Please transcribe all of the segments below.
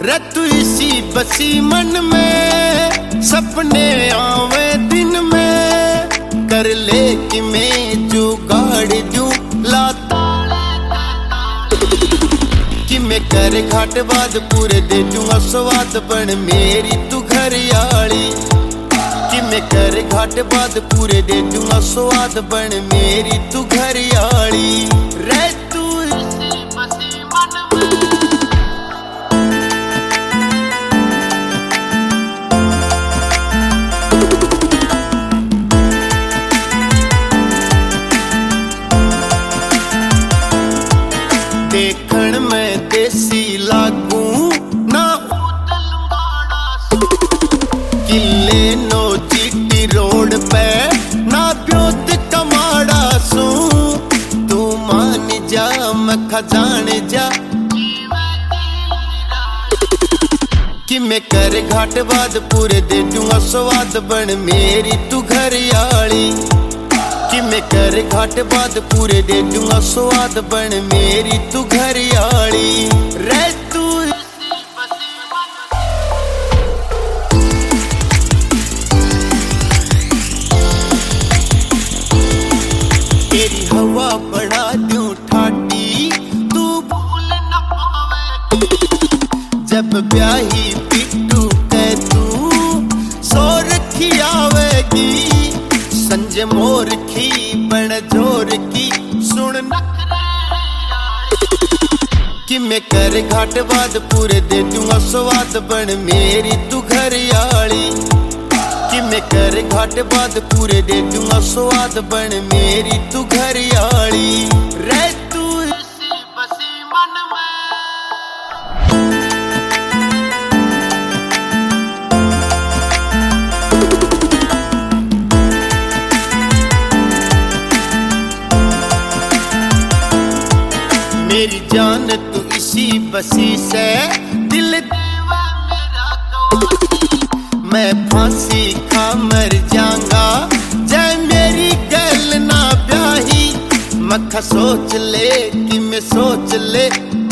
रे तू इसी बसी मन में, सपने आवे दिन में, कर ले कि मैं जुगाड़ दूं लाता कि मैं कर घाट बाद पूरे दे दूंगा स्वाद बन मेरी तू घरियाली, कि मैं कर घाट बाद पूरे दे दूंगा स्वाद बन मेरी तू घरियाली। रे तू इसी बसी मन में। देखण में देसी लागू ना किले नो जीटी रोड पे ना ब्योत कमाड़ा सू, तू मान जा मैं खजान जा कि मैं कर घाट बाद पूरे दे दूंगा स्वाद बन मेरी तू घरियाली, कि मैं कर घाट बाद पूरे दे दूंगा स्वाद बन मेरी तू घरियाली। रे तू इसी बसी मन तेरी हवा बढ़ा दूं ठाटी, तू भूल न पावे जब ब्याही पिट्टू कह तू सो रखी आवेगी, संजय मोर की बन जोर की सुन कि मैं कर घाट बाद पूरे दे दूंगा स्वाद बन मेरी तू घरियाली, कि मैं कर घाट बाद पूरे दे दूंगा स्वाद बन मेरी तू घरियाली। रे तू इसी बसी मन में। मेरी जान तू इसी बसी से दिल देवा मेरा तो मैं फांसी खा मर जाऊंगा जय मेरी गल ना ब्याही, मक्खा सोच ले कि मैं सोच ले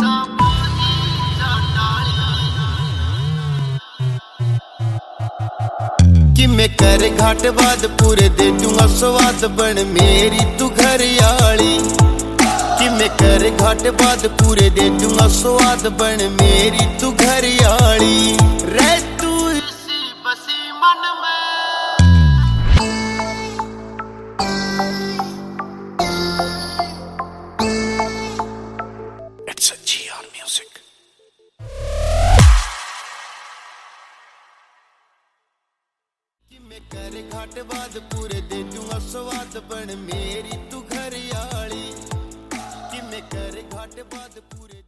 कि मैं कर घाट बाद पूरे दे दूंगा स्वाद बन मेरी तू घरियाली, कि मैं कर घाट बाद पूरे दे दूंगा स्वाद बन मेरी तू घरियाली। रे तू इसी बसी मन में। It's a GR music. कि मैं कर घाट बाद पूरे दे दूंगा स्वाद बन मेरी तू घरियाली, कि मैं कर घाट बाद पूरे